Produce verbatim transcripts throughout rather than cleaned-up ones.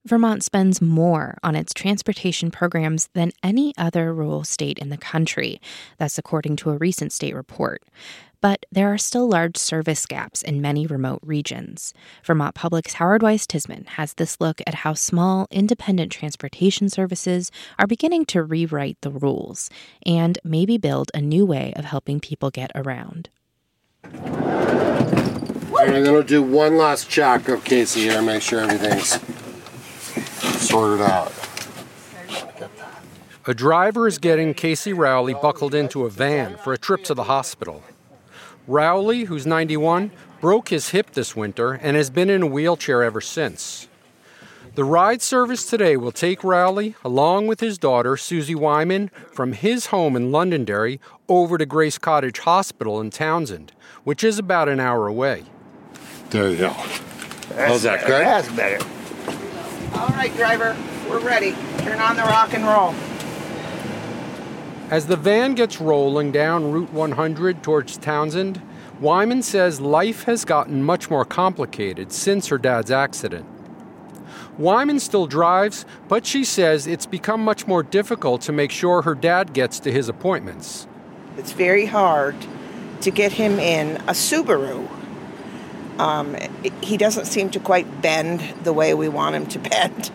Vermont spends more on its transportation programs than any other rural state in the country. That's according to a recent state report. But there are still large service gaps in many remote regions. Vermont Public's Howard Weiss Tisman has this look at how small, independent transportation services are beginning to rewrite the rules and maybe build a new way of helping people get around. I'm going to do one last check of Casey here, make sure everything's sorted out. A driver is getting Casey Rowley buckled into a van for a trip to the hospital. Rowley, who's ninety-one, broke his hip this winter and has been in a wheelchair ever since. The ride service today will take Rowley, along with his daughter, Susie Wyman, from his home in Londonderry over to Grace Cottage Hospital in Townsend, which is about an hour away. There you go. How's that, good? That's better. All right, driver, we're ready. Turn on the rock and roll. As the van gets rolling down Route one hundred towards Townsend, Wyman says life has gotten much more complicated since her dad's accident. Wyman still drives, but she says it's become much more difficult to make sure her dad gets to his appointments. It's very hard to get him in a Subaru. Um, he doesn't seem to quite bend the way we want him to bend.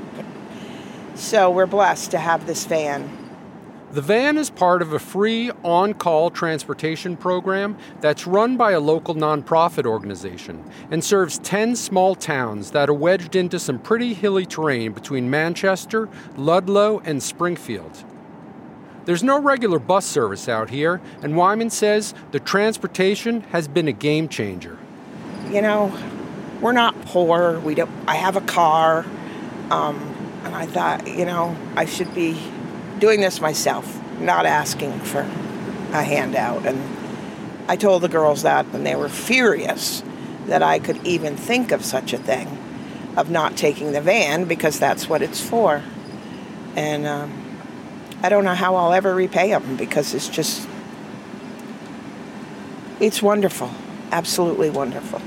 So we're blessed to have this van. The van is part of a free on-call transportation program that's run by a local nonprofit organization and serves ten small towns that are wedged into some pretty hilly terrain between Manchester, Ludlow, and Springfield. There's no regular bus service out here, and Wyman says the transportation has been a game changer. You know, we're not poor. We don't. I have a car, um, and I thought, you know, I should be doing this myself, not asking for a handout. And I told the girls that, and they were furious that I could even think of such a thing, of not taking the van, because that's what it's for. And um, I don't know how I'll ever repay them, because it's just, it's wonderful, absolutely wonderful.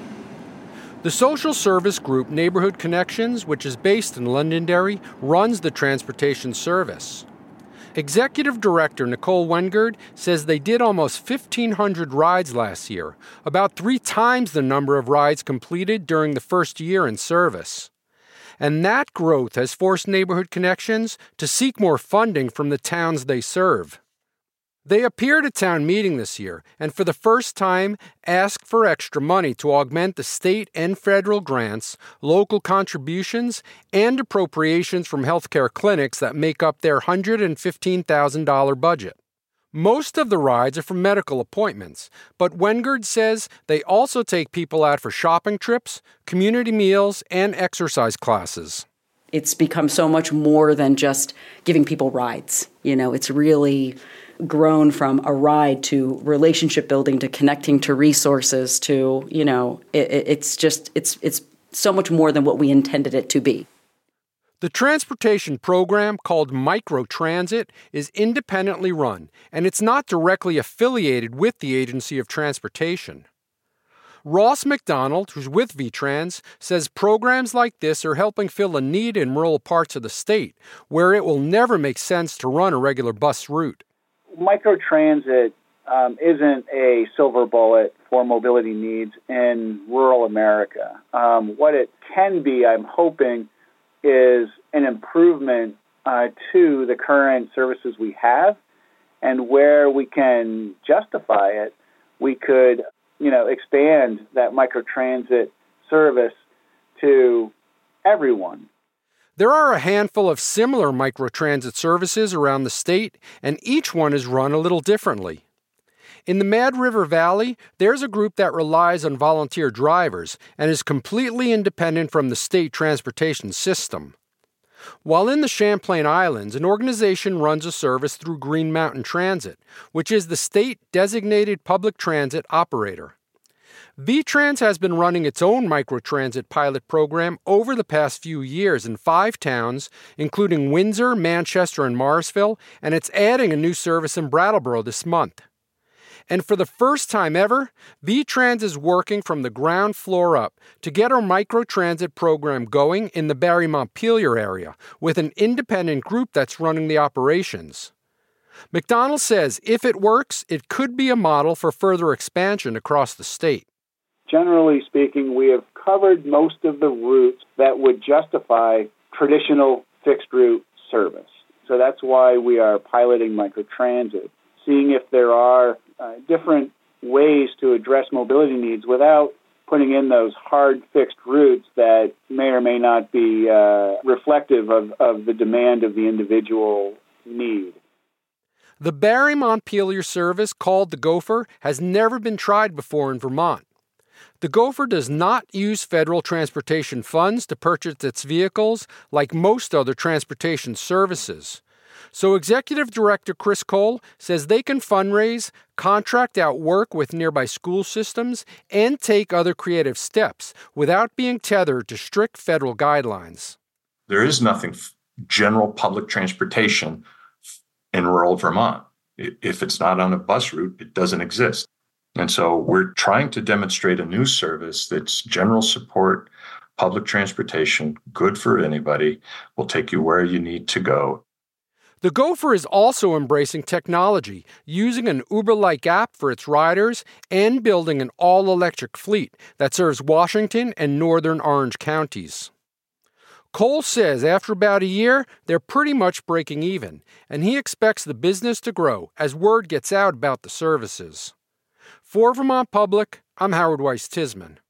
The social service group Neighborhood Connections, which is based in Londonderry, runs the transportation service. Executive Director Nicole Wengard says they did almost fifteen hundred rides last year, about three times the number of rides completed during the first year in service. And that growth has forced Neighborhood Connections to seek more funding from the towns they serve. They appeared at town meeting this year and for the first time asked for extra money to augment the state and federal grants, local contributions, and appropriations from healthcare clinics that make up their one hundred fifteen thousand dollars budget. Most of the rides are for medical appointments, but Wengard says they also take people out for shopping trips, community meals, and exercise classes. It's become so much more than just giving people rides. You know, it's really grown from a ride to relationship building to connecting to resources to, you know, it, it's just, it's it's so much more than what we intended it to be. The transportation program, called Microtransit, is independently run, and it's not directly affiliated with the Agency of Transportation. Ross McDonald, who's with V-Trans, says programs like this are helping fill a need in rural parts of the state where it will never make sense to run a regular bus route. Microtransit um, isn't a silver bullet for mobility needs in rural America. Um, what it can be, I'm hoping, is an improvement uh, to the current services we have, and where we can justify it, we could, you know, expand that microtransit service to everyone. There are a handful of similar microtransit services around the state, and each one is run a little differently. In the Mad River Valley, there's a group that relies on volunteer drivers and is completely independent from the state transportation system. While in the Champlain Islands, an organization runs a service through Green Mountain Transit, which is the state-designated public transit operator. V-Trans has been running its own microtransit pilot program over the past few years in five towns, including Windsor, Manchester, and Morrisville, and it's adding a new service in Brattleboro this month. And for the first time ever, V-Trans is working from the ground floor up to get our microtransit program going in the Barre-Montpelier area with an independent group that's running the operations. McDonald says if it works, it could be a model for further expansion across the state. Generally speaking, we have covered most of the routes that would justify traditional fixed route service. So that's why we are piloting microtransit, seeing if there are uh, different ways to address mobility needs without putting in those hard fixed routes that may or may not be uh, reflective of, of the demand of the individual need. The Barre-Montpelier service, called the Gopher, has never been tried before in Vermont. The Gopher does not use federal transportation funds to purchase its vehicles like most other transportation services. So Executive Director Chris Cole says they can fundraise, contract out work with nearby school systems, and take other creative steps without being tethered to strict federal guidelines. There is nothing f- general public transportation in rural Vermont. If it's not on a bus route, it doesn't exist. And so we're trying to demonstrate a new service that's general support, public transportation, good for anybody, will take you where you need to go. The Gopher is also embracing technology, using an Uber-like app for its riders and building an all-electric fleet that serves Washington and northern Orange counties. Cole says after about a year, they're pretty much breaking even, and he expects the business to grow as word gets out about the services. For Vermont Public, I'm Howard Weiss Tisman.